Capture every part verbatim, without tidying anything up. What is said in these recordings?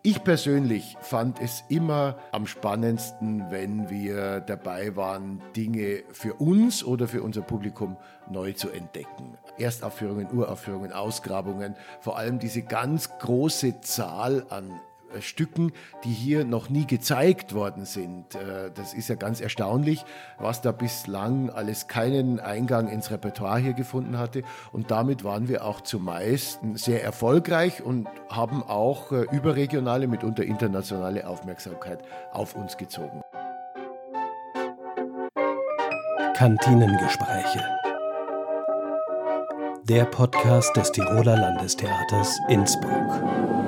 Ich persönlich fand es immer am spannendsten, wenn wir dabei waren, Dinge für uns oder für unser Publikum neu zu entdecken. Erstaufführungen, Uraufführungen, Ausgrabungen, vor allem diese ganz große Zahl an Stücken, die hier noch nie gezeigt worden sind. Das ist ja ganz erstaunlich, was da bislang alles keinen Eingang ins Repertoire hier gefunden hatte. Und damit waren wir auch zumeist sehr erfolgreich und haben auch überregionale, mitunter internationale Aufmerksamkeit auf uns gezogen. Kantinengespräche. Der Podcast des Tiroler Landestheaters Innsbruck.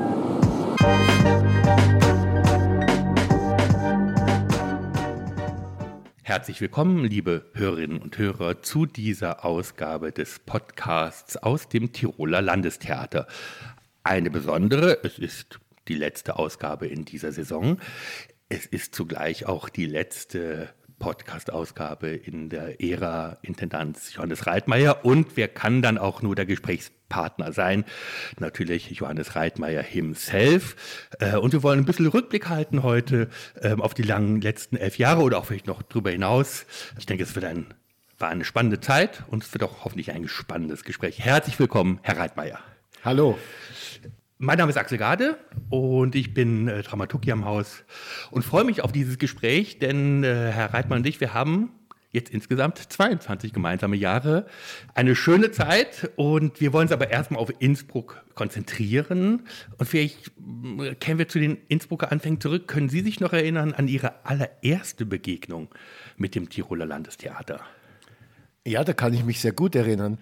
Herzlich willkommen, liebe Hörerinnen und Hörer, zu dieser Ausgabe des Podcasts aus dem Tiroler Landestheater. Eine besondere, es ist die letzte Ausgabe in dieser Saison. Es ist zugleich auch die letzte Podcast-Ausgabe in der Ära Intendanz Johannes Reitmeier, und wer kann dann auch nur der Gesprächspartner sein? Natürlich Johannes Reitmeier himself. Und wir wollen ein bisschen Rückblick halten heute auf die langen letzten elf Jahre oder auch vielleicht noch darüber hinaus. Ich denke, es wird ein, war eine spannende Zeit und es wird auch hoffentlich ein spannendes Gespräch. Herzlich willkommen, Herr Reitmeier. Hallo. Mein Name ist Axel Gade und ich bin äh, Dramaturg hier am Haus und freue mich auf dieses Gespräch, denn äh, Herr Reitmeier und ich, wir haben jetzt insgesamt zweiundzwanzig gemeinsame Jahre, eine schöne Zeit, und wir wollen uns aber erstmal auf Innsbruck konzentrieren, und vielleicht äh, kehren wir zu den Innsbrucker Anfängen zurück. Können Sie sich noch erinnern an Ihre allererste Begegnung mit dem Tiroler Landestheater? Ja, da kann ich mich sehr gut erinnern.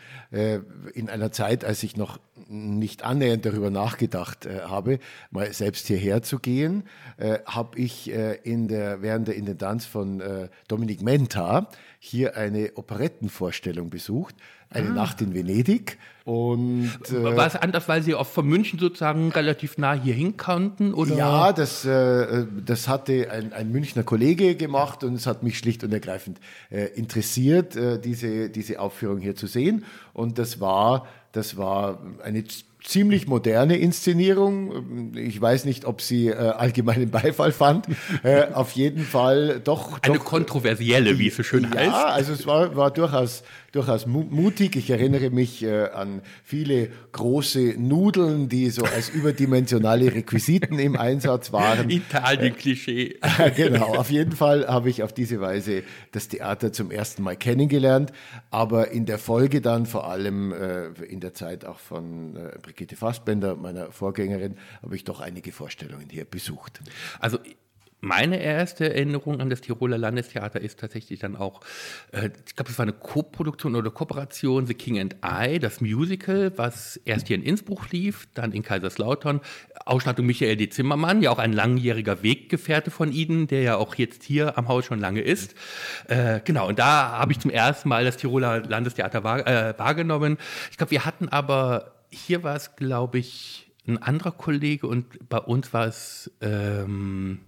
In einer Zeit, als ich noch nicht annähernd darüber nachgedacht habe, mal selbst hierher zu gehen, habe ich in der, während der Intendanz von Dominik Menta hier eine Operettenvorstellung besucht, eine ah. Nacht in Venedig. Und, äh, war es anders, weil Sie auch von München sozusagen relativ nah hierhin konnten? Oder? Ja, das, äh, das hatte ein, ein Münchner Kollege gemacht, und es hat mich schlicht und ergreifend äh, interessiert, äh, diese, diese Aufführung hier zu sehen. Und das war, das war eine ziemlich moderne Inszenierung. Ich weiß nicht, ob sie äh, allgemeinen Beifall fand. Äh, auf jeden Fall doch... Eine doch, kontroversielle, wie es so schön ja, heißt. Ja, also es war, war durchaus, durchaus mutig. Ich erinnere mich äh, an viele große Nudeln, die so als überdimensionale Requisiten im Einsatz waren. Italien-Klischee. Äh, genau, auf jeden Fall habe ich auf diese Weise das Theater zum ersten Mal kennengelernt. Aber in der Folge dann, vor allem äh, in der Zeit auch von äh, Brigitte Fassbender, meiner Vorgängerin, habe ich doch einige Vorstellungen hier besucht. Also meine erste Erinnerung an das Tiroler Landestheater ist tatsächlich dann auch, äh, ich glaube, es war eine Co-Produktion oder Kooperation, The King and I, das Musical, was erst hier in Innsbruck lief, dann in Kaiserslautern. Ausstattung Michael D. Zimmermann, ja auch ein langjähriger Weggefährte von Ihnen, der ja auch jetzt hier am Haus schon lange ist. Äh, genau, und da habe ich zum ersten Mal das Tiroler Landestheater wahr, äh, wahrgenommen. Ich glaube, wir hatten aber, hier war es, glaube ich, ein anderer Kollege, und bei uns war es... Ähm,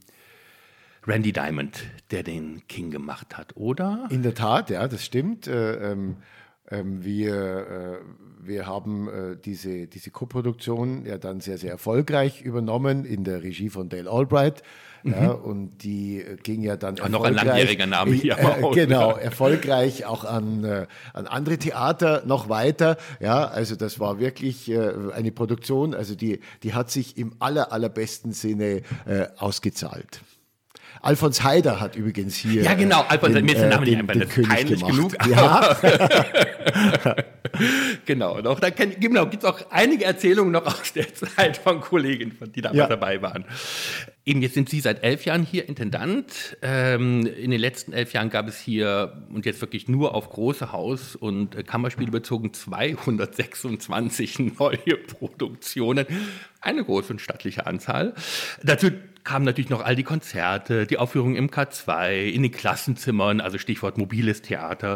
Randy Diamond, der den King gemacht hat, oder? In der Tat, ja, das stimmt. Äh, ähm, ähm, wir, äh, wir haben äh, diese, diese Koproduktion ja dann sehr, sehr erfolgreich übernommen in der Regie von Dale Albright. Mhm. Ja, und die äh, ging ja dann erfolgreich. Noch ein langjähriger Name hier. Äh, genau, erfolgreich auch an, äh, an andere Theater noch weiter. Ja, also das war wirklich äh, eine Produktion, also die, die hat sich im aller, allerbesten Sinne äh, ausgezahlt. Alfons Heider hat übrigens hier. Ja, genau, Alfons Heider, mir ist der Name nicht einfach, das ist peinlich genug. Ja. Genau, und auch da kann, genau, gibt es auch einige Erzählungen noch aus der Zeit von Kollegen, die damals ja. dabei waren. Eben, jetzt sind Sie seit elf Jahren hier Intendant. Ähm, in den letzten elf Jahren gab es hier, und jetzt wirklich nur auf große Haus- und äh, Kammerspiele bezogen, zweihundertsechsundzwanzig neue Produktionen. Eine große und stattliche Anzahl. Dazu kamen natürlich noch all die Konzerte, die Aufführungen im K zwei, in den Klassenzimmern, also Stichwort mobiles Theater.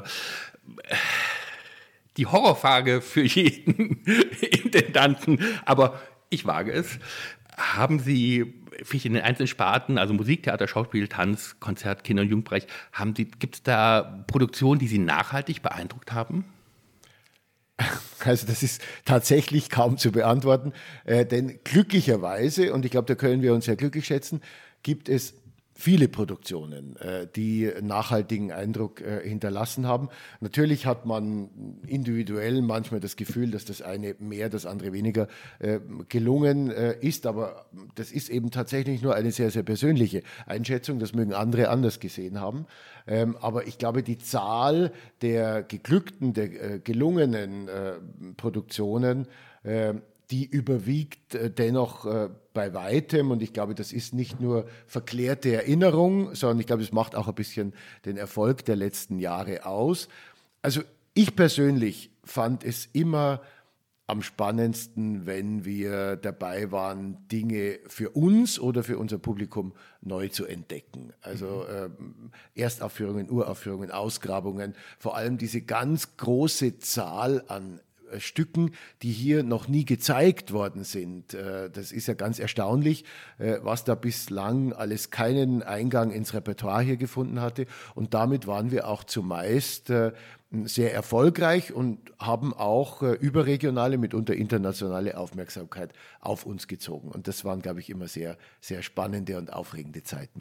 Die Horrorfrage für jeden Intendanten, aber ich wage es. Haben Sie vielleicht in den einzelnen Sparten, also Musik, Theater, Schauspiel, Tanz, Konzert, Kinder- und Jugendbereich, haben Sie, gibt es da Produktionen, die Sie nachhaltig beeindruckt haben? Also das ist tatsächlich kaum zu beantworten, äh, denn glücklicherweise, und ich glaube, da können wir uns sehr glücklich schätzen, gibt es viele Produktionen, äh, die nachhaltigen Eindruck äh, hinterlassen haben. Natürlich hat man individuell manchmal das Gefühl, dass das eine mehr, das andere weniger äh, gelungen äh, ist, aber das ist eben tatsächlich nur eine sehr, sehr persönliche Einschätzung. Das mögen andere anders gesehen haben. Ähm, aber ich glaube, die Zahl der geglückten, der äh, gelungenen äh, Produktionen, äh, die überwiegt äh, dennoch äh, bei weitem. Und ich glaube, das ist nicht nur verklärte Erinnerung, sondern ich glaube, es macht auch ein bisschen den Erfolg der letzten Jahre aus. Also ich persönlich fand es immer am spannendsten, wenn wir dabei waren, Dinge für uns oder für unser Publikum neu zu entdecken. Also ähm, Erstaufführungen, Uraufführungen, Ausgrabungen, vor allem diese ganz große Zahl an Stücken, die hier noch nie gezeigt worden sind. Das ist ja ganz erstaunlich, was da bislang alles keinen Eingang ins Repertoire hier gefunden hatte. Und damit waren wir auch zumeist sehr erfolgreich und haben auch überregionale, mitunter internationale Aufmerksamkeit auf uns gezogen. Und das waren, glaube ich, immer sehr, sehr spannende und aufregende Zeiten.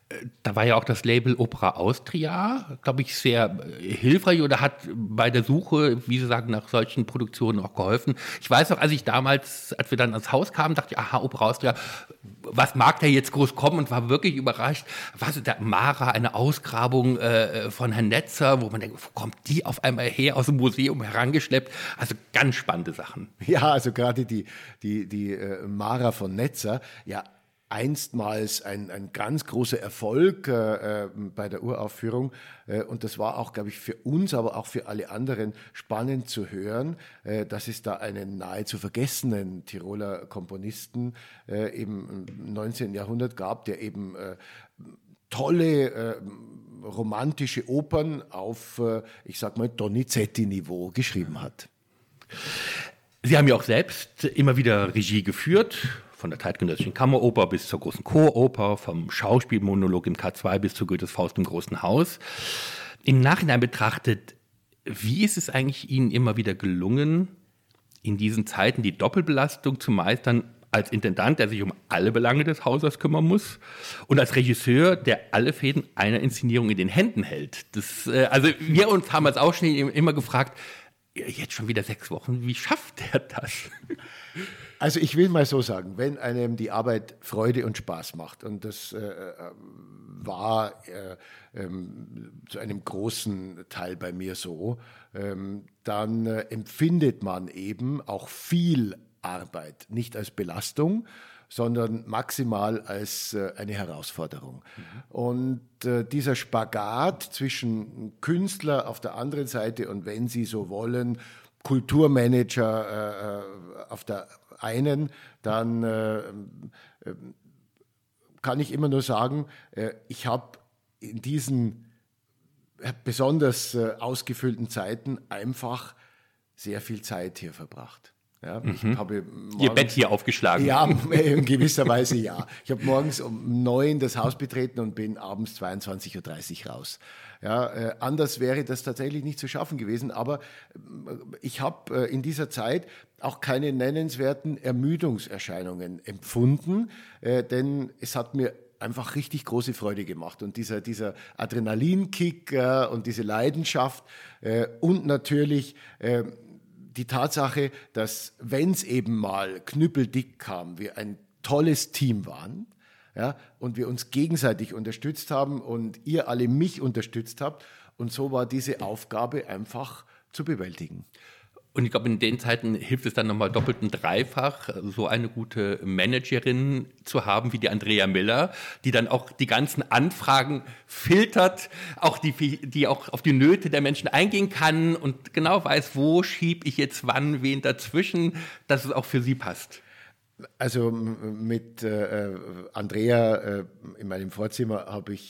Da war ja auch das Label Opera Austria, glaube ich, sehr hilfreich oder hat bei der Suche, wie Sie sagen, nach solchen Produktionen auch geholfen. Ich weiß noch, als ich damals, als wir dann ans Haus kamen, dachte ich, aha, Opera Austria, was mag da jetzt groß kommen, und war wirklich überrascht. Was ist da, Mara, eine Ausgrabung äh, von Herrn Netzer, wo man denkt, wo kommt die auf einmal her, aus dem Museum herangeschleppt? Also ganz spannende Sachen. Ja, also gerade die, die, die äh, Mara von Netzer, ja, einstmals ein, ein ganz großer Erfolg äh, bei der Uraufführung. Äh, und das war auch, glaube ich, für uns, aber auch für alle anderen spannend zu hören, äh, dass es da einen nahezu vergessenen Tiroler Komponisten äh, im neunzehnten Jahrhundert gab, der eben äh, tolle äh, romantische Opern auf, äh, ich sag mal, Donizetti-Niveau geschrieben hat. Sie haben ja auch selbst immer wieder Regie geführt, von der zeitgenössischen Kammeroper bis zur großen Choroper, vom Schauspielmonolog im K zwei bis zu Goethes Faust im Großen Haus. Im Nachhinein betrachtet, wie ist es eigentlich Ihnen immer wieder gelungen, in diesen Zeiten die Doppelbelastung zu meistern, als Intendant, der sich um alle Belange des Hauses kümmern muss, und als Regisseur, der alle Fäden einer Inszenierung in den Händen hält? Das, äh, also wir uns haben als auch schon immer gefragt, jetzt schon wieder sechs Wochen, wie schafft er das? Also ich will mal so sagen, wenn einem die Arbeit Freude und Spaß macht, und das äh, war äh, ähm, zu einem großen Teil bei mir so, ähm, dann äh, empfindet man eben auch viel Arbeit nicht als Belastung, sondern maximal als äh, eine Herausforderung. Mhm. Und äh, dieser Spagat zwischen Künstler auf der anderen Seite und, wenn Sie so wollen, Kulturmanager äh, auf der einen, dann äh, äh, kann ich immer nur sagen, äh, ich habe in diesen besonders äh, ausgefüllten Zeiten einfach sehr viel Zeit hier verbracht. Ja, ich mhm. habe morgens, Ihr Bett hier aufgeschlagen. Ja, in gewisser Weise ja. Ich habe morgens um neun das Haus betreten und bin abends zweiundzwanzig Uhr dreißig raus. Ja, äh, anders wäre das tatsächlich nicht zu schaffen gewesen, aber äh, ich habe äh, in dieser Zeit auch keine nennenswerten Ermüdungserscheinungen empfunden, äh, denn es hat mir einfach richtig große Freude gemacht. Und dieser, dieser Adrenalinkick äh, und diese Leidenschaft äh, und natürlich äh, die Tatsache, dass, wenn es eben mal knüppeldick kam, wir ein tolles Team waren, ja, und wir uns gegenseitig unterstützt haben und ihr alle mich unterstützt habt. Und so war diese Aufgabe einfach zu bewältigen. Und ich glaube, in den Zeiten hilft es dann nochmal doppelt und dreifach, so eine gute Managerin zu haben wie die Andrea Miller, die dann auch die ganzen Anfragen filtert, auch die, die auch auf die Nöte der Menschen eingehen kann und genau weiß, wo schiebe ich jetzt wann wen dazwischen, dass es auch für sie passt. Also mit äh, Andrea äh, in meinem Vorzimmer habe ich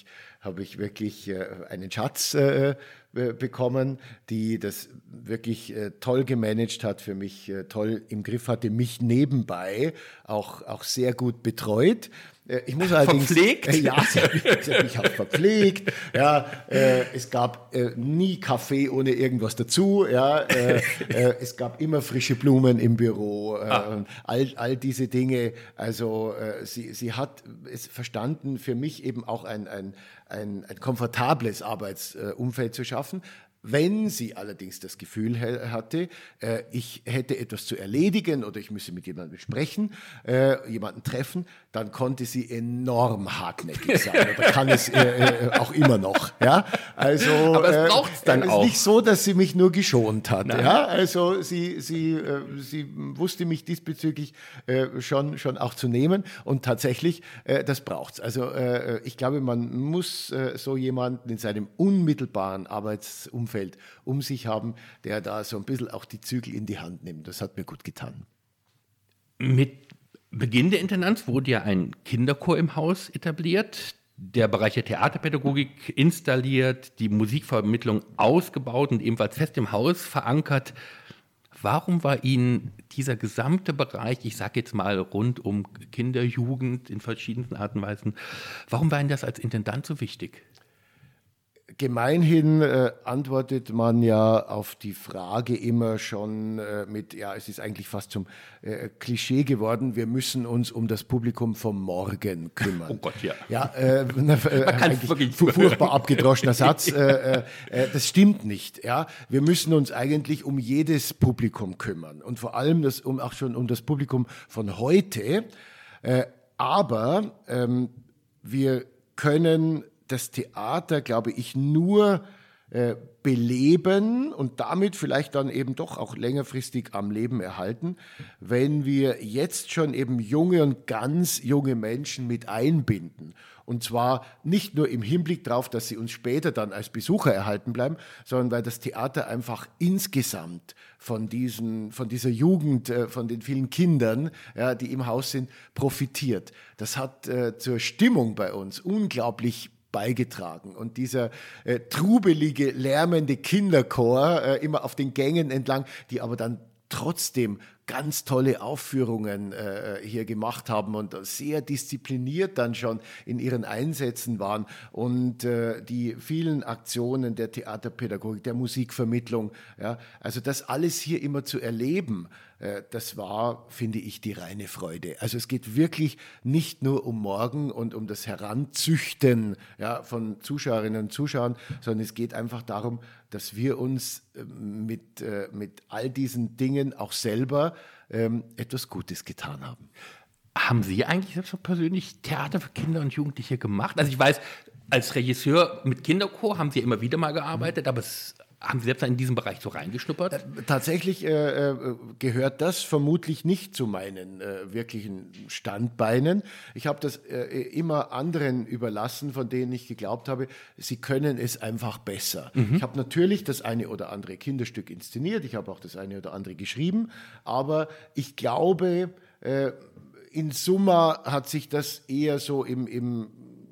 habe ich wirklich äh, einen Schatz äh, bekommen, die das wirklich äh, toll gemanagt hat, für mich äh, toll im Griff hatte, mich nebenbei auch, auch sehr gut betreut. Äh, ich muss allerdings, verpflegt? Äh, ja, sie hat mich, sie hat mich auch verpflegt. Ja, äh, es gab äh, nie Kaffee ohne irgendwas dazu. Ja, äh, äh, es gab immer frische Blumen im Büro. Äh, Ah. all, all diese Dinge. Also äh, sie, sie hat es verstanden, für mich eben auch ein, ein, ein, ein komfortables Arbeitsumfeld zu schaffen. Wenn sie allerdings das Gefühl hatte, äh, ich hätte etwas zu erledigen oder ich müsse mit jemandem sprechen, äh, jemanden treffen, dann konnte sie enorm hartnäckig sein. Oder kann es äh, äh, auch immer noch. Ja? Also, Aber es braucht es dann äh, auch. ist nicht so, dass sie mich nur geschont hat. Nein. Ja? Also sie, sie, äh, sie wusste mich diesbezüglich äh, schon, schon auch zu nehmen. Und tatsächlich, äh, das braucht es. Also äh, ich glaube, man muss äh, so jemanden in seinem unmittelbaren Arbeitsumfeld um sich haben, der da so ein bisschen auch die Zügel in die Hand nimmt. Das hat mir gut getan. Mit Beginn der Intendanz wurde ja ein Kinderchor im Haus etabliert, der Bereich der Theaterpädagogik installiert, die Musikvermittlung ausgebaut und ebenfalls fest im Haus verankert. Warum war Ihnen dieser gesamte Bereich, ich sage jetzt mal rund um Kinder, Jugend in verschiedenen Arten und Weisen, warum war Ihnen das als Intendant so wichtig? Gemeinhin äh, antwortet man ja auf die Frage immer schon äh, mit, ja, es ist eigentlich fast zum äh, Klischee geworden, wir müssen uns um das Publikum vom Morgen kümmern. Oh Gott, ja. Ja, äh, äh, eigentlich wirklich fu- furchtbar abgedroschener Satz. Äh, äh, das stimmt nicht. Ja, wir müssen uns eigentlich um jedes Publikum kümmern und vor allem das, um auch schon um das Publikum von heute. Äh, aber ähm, wir können das Theater, glaube ich, nur äh, beleben und damit vielleicht dann eben doch auch längerfristig am Leben erhalten, wenn wir jetzt schon eben junge und ganz junge Menschen mit einbinden. Und zwar nicht nur im Hinblick darauf, dass sie uns später dann als Besucher erhalten bleiben, sondern weil das Theater einfach insgesamt von, diesen, von dieser Jugend, äh, von den vielen Kindern, ja, die im Haus sind, profitiert. Das hat äh, zur Stimmung bei uns unglaublich beigetragen. Und dieser äh, trubelige, lärmende Kinderchor äh, immer auf den Gängen entlang, die aber dann trotzdem ganz tolle Aufführungen äh, hier gemacht haben und sehr diszipliniert dann schon in ihren Einsätzen waren und äh, die vielen Aktionen der Theaterpädagogik, der Musikvermittlung, ja, also das alles hier immer zu erleben, äh, das war, finde ich, die reine Freude. Also es geht wirklich nicht nur um morgen und um das Heranzüchten, ja, von Zuschauerinnen und Zuschauern, sondern es geht einfach darum, dass wir uns äh, mit, äh, mit all diesen Dingen auch selber ähm, etwas Gutes getan haben. Haben Sie eigentlich selbst so persönlich Theater für Kinder und Jugendliche gemacht? Also ich weiß, als Regisseur mit Kinderchor haben Sie immer wieder mal gearbeitet, aber es, haben Sie selbst in diesem Bereich so reingeschnuppert? Äh, tatsächlich äh, äh, gehört das vermutlich nicht zu meinen äh, wirklichen Standbeinen. Ich habe das äh, immer anderen überlassen, von denen ich geglaubt habe, sie können es einfach besser. Mhm. Ich habe natürlich das eine oder andere Kinderstück inszeniert, ich habe auch das eine oder andere geschrieben, aber ich glaube, äh, in Summa hat sich das eher so im, im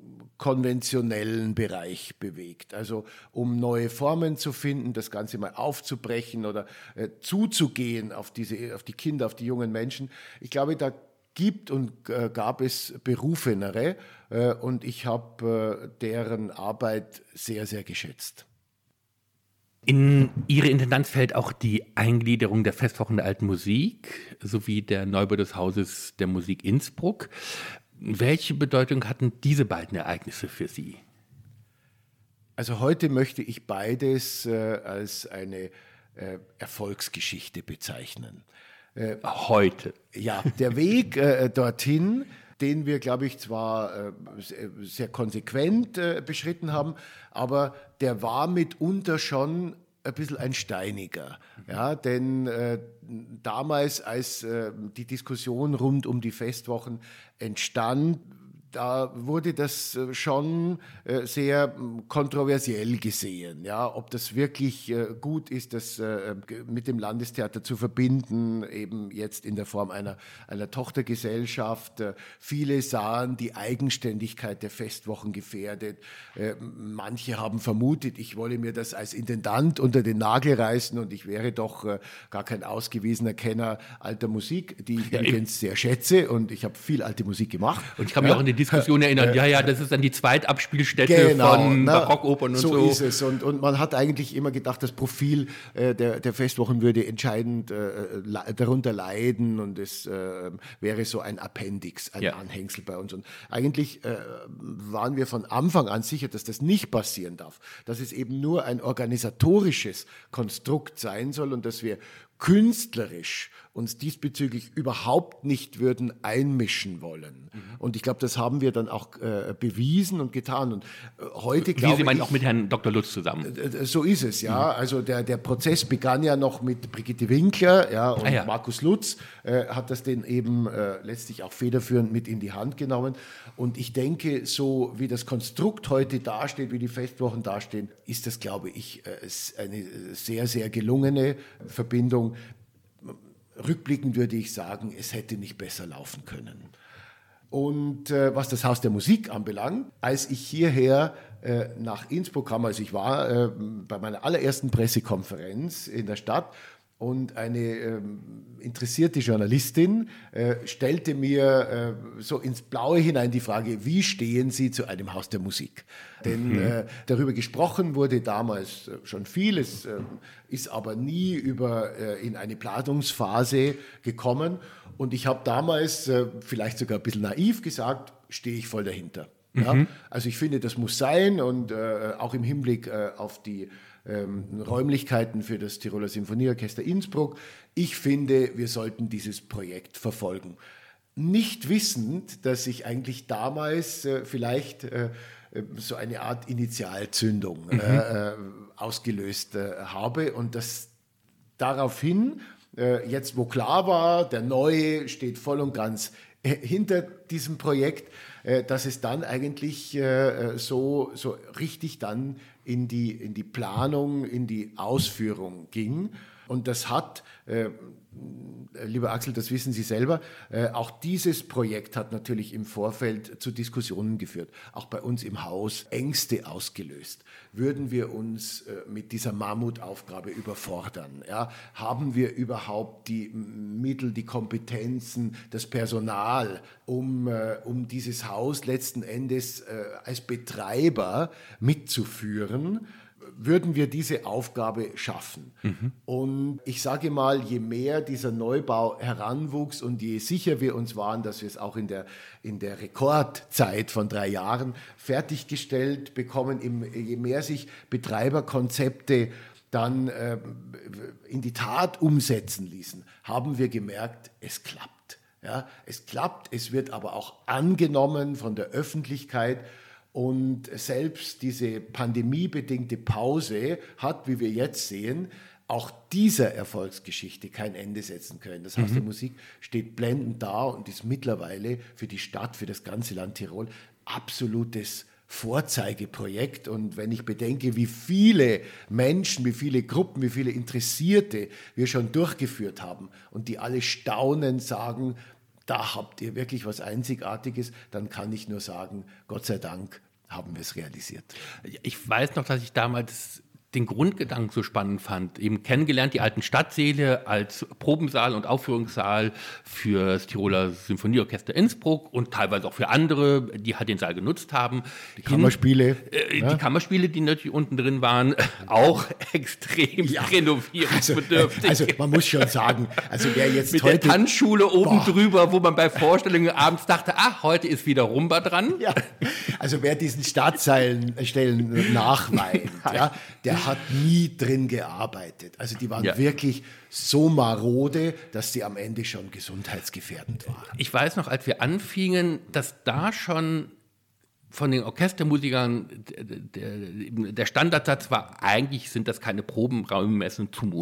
konventionellen Bereich bewegt. Also um neue Formen zu finden, das Ganze mal aufzubrechen oder äh, zuzugehen auf diese, auf die Kinder, auf die jungen Menschen. Ich glaube, da gibt und äh, gab es Berufenere äh, und ich habe äh, deren Arbeit sehr, sehr geschätzt. In Ihre Intendanz fällt auch die Eingliederung der Festwochen der Alten Musik sowie der Neubau des Hauses der Musik Innsbruck. Welche Bedeutung hatten diese beiden Ereignisse für Sie? Also heute möchte ich beides äh, als eine äh, Erfolgsgeschichte bezeichnen. Äh, heute? Ja, der Weg äh, dorthin, den wir, glaube ich, zwar äh, sehr konsequent äh, beschritten haben, aber der war mitunter schon ein bisschen ein steiniger. Ja, denn äh, damals, als äh, die Diskussion rund um die Festwochen entstand, da wurde das schon sehr kontroversiell gesehen, ja, ob das wirklich gut ist, das mit dem Landestheater zu verbinden, eben jetzt in der Form einer, einer Tochtergesellschaft. Viele sahen die Eigenständigkeit der Festwochen gefährdet. Manche haben vermutet, ich wolle mir das als Intendant unter den Nagel reißen und ich wäre doch gar kein ausgewiesener Kenner alter Musik, die ich ja, übrigens sehr schätze, und ich habe viel alte Musik gemacht. Und ich kann mich ja auch an die Diskussion erinnern, ja, ja, das ist dann die Zweitabspielstätte genau, von na, Barockopern und so. So ist es. Und, und man hat eigentlich immer gedacht, das Profil äh, der, der Festwochen würde entscheidend äh, darunter leiden und es äh, wäre so ein Appendix, ein ja. Anhängsel bei uns. Und eigentlich äh, waren wir von Anfang an sicher, dass das nicht passieren darf, dass es eben nur ein organisatorisches Konstrukt sein soll und dass wir künstlerisch uns diesbezüglich überhaupt nicht würden einmischen wollen. Mhm. Und ich glaube, das haben wir dann auch äh, bewiesen und getan. Und äh, heute, glaube ich... Sie meinen auch mit Herrn Doktor Lutz zusammen? Äh, so ist es, ja. Mhm. Also der, der Prozess begann ja noch mit Brigitte Winkler, ja, und ah, ja. Markus Lutz äh, hat das den eben äh, letztlich auch federführend mit in die Hand genommen. Und ich denke, so wie das Konstrukt heute dasteht, wie die Festwochen dastehen, ist das, glaube ich, äh, eine sehr, sehr gelungene Verbindung. Rückblickend würde ich sagen, es hätte nicht besser laufen können. Und äh, was das Haus der Musik anbelangt, als ich hierher äh, nach Innsbruck kam, also ich war äh, bei meiner allerersten Pressekonferenz in der Stadt, und eine ähm, interessierte Journalistin äh, stellte mir äh, so ins Blaue hinein die Frage, wie stehen Sie zu einem Haus der Musik? Denn mhm. äh, darüber gesprochen wurde damals äh, schon viel, es äh, ist aber nie über, äh, in eine Planungsphase gekommen. Und ich habe damals, äh, vielleicht sogar ein bisschen naiv gesagt, stehe ich voll dahinter. Mhm. Ja? Also ich finde, das muss sein, und äh, auch im Hinblick äh, auf die Ähm, Räumlichkeiten für das Tiroler Sinfonieorchester Innsbruck. Ich finde, wir sollten dieses Projekt verfolgen. Nicht wissend, dass ich eigentlich damals äh, vielleicht äh, so eine Art Initialzündung mhm. äh, ausgelöst äh, habe, und das daraufhin, äh, jetzt wo klar war, der Neue steht voll und ganz äh, hinter diesem Projekt, äh, dass es dann eigentlich äh, so, so richtig dann in die, in die Planung, in die Ausführung ging. Und das hat, äh, lieber Axel, das wissen Sie selber, äh, auch dieses Projekt hat natürlich im Vorfeld zu Diskussionen geführt, auch bei uns im Haus Ängste ausgelöst. Würden wir uns äh, mit dieser Mammutaufgabe überfordern? Ja? Haben wir überhaupt die Mittel, die Kompetenzen, das Personal, um, äh, um dieses Haus letzten Endes äh, als Betreiber mitzuführen? Würden wir diese Aufgabe schaffen? Mhm. Und ich sage mal, je mehr dieser Neubau heranwuchs und je sicher wir uns waren, dass wir es auch in der, in der Rekordzeit von drei Jahren fertiggestellt bekommen, je mehr sich Betreiberkonzepte dann äh, in die Tat umsetzen ließen, haben wir gemerkt, es klappt. Ja, es klappt, es wird aber auch angenommen von der Öffentlichkeit. Und selbst diese pandemiebedingte Pause hat, wie wir jetzt sehen, auch dieser Erfolgsgeschichte kein Ende setzen können. Das Haus mhm. der Musik steht blendend da und ist mittlerweile für die Stadt, für das ganze Land Tirol absolutes Vorzeigeprojekt. Und wenn ich bedenke, wie viele Menschen, wie viele Gruppen, wie viele Interessierte wir schon durchgeführt haben und die alle staunend sagen, da habt ihr wirklich was Einzigartiges, dann kann ich nur sagen, Gott sei Dank haben wir es realisiert. Ich weiß noch, dass ich damals den Grundgedanken so spannend fand. Eben kennengelernt die alten Stadtsäle als Probensaal und Aufführungssaal für das Tiroler Sinfonieorchester Innsbruck und teilweise auch für andere, die halt den Saal genutzt haben. Die Kammerspiele. Äh, ja. Die Kammerspiele, die natürlich unten drin waren, auch extrem ja. renovierungsbedürftig. Also, also man muss schon sagen, also wer jetzt mit heute... der Tanzschule oben boah. drüber, wo man bei Vorstellungen abends dachte, ach, heute ist wieder Rumba dran. Ja. Also wer diesen Stadtsälen Stellen nachweint, ja, der hat nie drin gearbeitet. Also die waren ja. wirklich so marode, dass sie am Ende schon gesundheitsgefährdend waren. Ich weiß noch, als wir anfingen, dass da schon von den Orchestermusikern der, der, der Standardsatz war, eigentlich sind das keine Probenräume, es sind Zumutungen.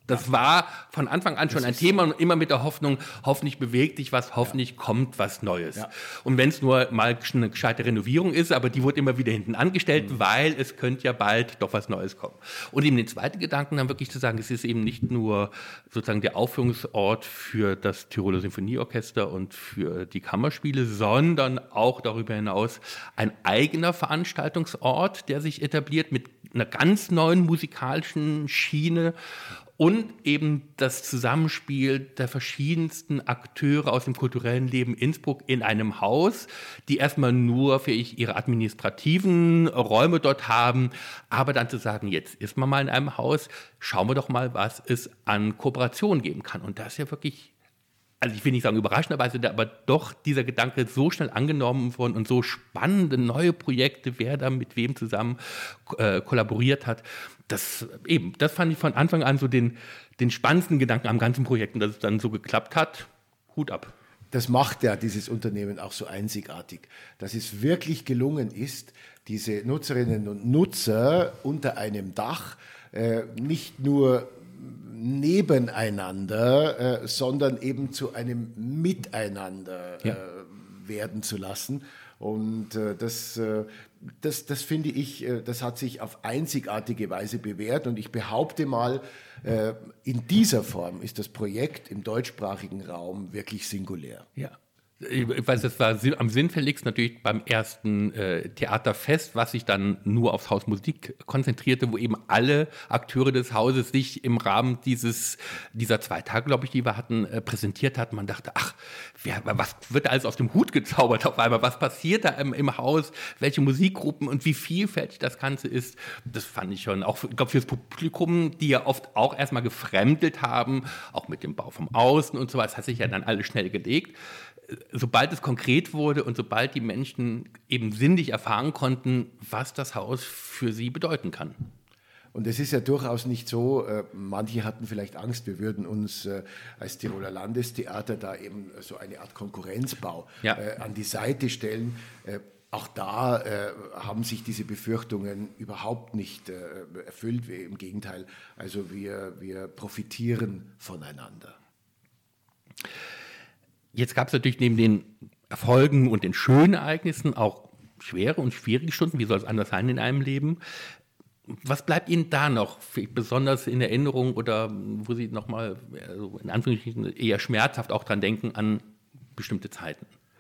Das war von Anfang an schon ein Thema und immer mit der Hoffnung, hoffentlich bewegt sich was, hoffentlich ja. kommt was Neues. Ja. Und wenn es nur mal eine gescheite Renovierung ist, aber die wurde immer wieder hinten angestellt, mhm. weil es könnte ja bald doch was Neues kommen. Und eben den zweiten Gedanken dann wirklich zu sagen, es ist eben nicht nur sozusagen der Aufführungsort für das Tiroler Sinfonieorchester und für die Kammerspiele, sondern auch darüber hinaus ein eigener Veranstaltungsort, der sich etabliert mit einer ganz neuen musikalischen Schiene. Und eben das Zusammenspiel der verschiedensten Akteure aus dem kulturellen Leben Innsbruck in einem Haus, die erstmal nur für ich ihre administrativen Räume dort haben, aber dann zu sagen, jetzt ist man mal in einem Haus, schauen wir doch mal, was es an Kooperation geben kann. Und das ist ja wirklich, also ich will nicht sagen überraschenderweise, aber doch dieser Gedanke so schnell angenommen worden und so spannende neue Projekte, wer da mit wem zusammen äh, kollaboriert hat. Das eben, das fand ich von Anfang an so den, den spannendsten Gedanken am ganzen Projekt. Und dass es dann so geklappt hat, Hut ab. Das macht ja dieses Unternehmen auch so einzigartig, dass es wirklich gelungen ist, diese Nutzerinnen und Nutzer unter einem Dach äh, nicht nur nebeneinander, äh, sondern eben zu einem Miteinander äh, ja. werden zu lassen. Und äh, das, äh, das, das finde ich, äh, das hat sich auf einzigartige Weise bewährt. Und ich behaupte mal, äh, in dieser Form ist das Projekt im deutschsprachigen Raum wirklich singulär. Ja. Ich weiß, das war am sinnfälligsten natürlich beim ersten äh, Theaterfest, was sich dann nur aufs Haus Musik konzentrierte, wo eben alle Akteure des Hauses sich im Rahmen dieses, dieser zwei Tage, glaube ich, die wir hatten, äh, präsentiert hatten. Man dachte, ach, wer, was wird da alles aus dem Hut gezaubert auf einmal? Was passiert da im, im Haus? Welche Musikgruppen und wie vielfältig das Ganze ist? Das fand ich schon, auch ich glaube fürs Publikum, die ja oft auch erstmal gefremdelt haben, auch mit dem Bau vom Außen und so was, hat sich ja dann alles schnell gelegt. Sobald es konkret wurde und sobald die Menschen eben sinnlich erfahren konnten, was das Haus für sie bedeuten kann. Und es ist ja durchaus nicht so, äh, manche hatten vielleicht Angst, wir würden uns äh, als Tiroler Landestheater da eben so eine Art Konkurrenzbau ja. äh, an die Seite stellen. Äh, auch da äh, haben sich diese Befürchtungen überhaupt nicht äh, erfüllt. Wir, im Gegenteil, also wir, wir profitieren voneinander. Jetzt gab es natürlich neben den Erfolgen und den schönen Ereignissen auch schwere und schwierige Stunden. Wie soll es anders sein in einem Leben? Was bleibt Ihnen da noch besonders in Erinnerung oder wo Sie nochmal also in Anführungsstrichen eher schmerzhaft auch dran denken an bestimmte Zeiten?